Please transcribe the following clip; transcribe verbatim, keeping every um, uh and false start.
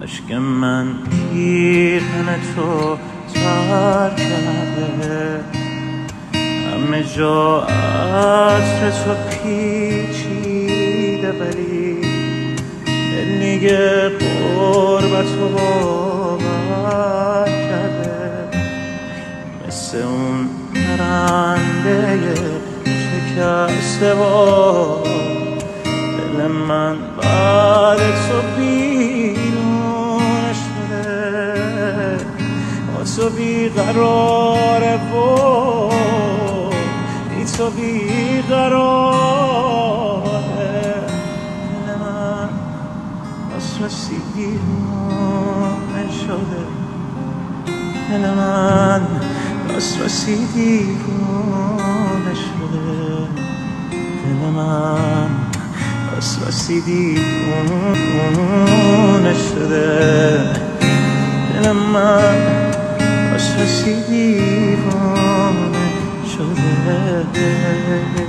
عشق من پیرهن تو تر کرده، همه جا عطر تو پیچیده، ولی دل نیگه قربت رو باور کرده. مثل اون پرنده شکسته و دل من بعد تو بیرون شده، با تو بیقراره و بی تو بیقراره. دل من باز رسیدی من شده، دل من باز رسیدی من شده، دل من باز رسیدی من شده، دل من باز رسیدی من شده.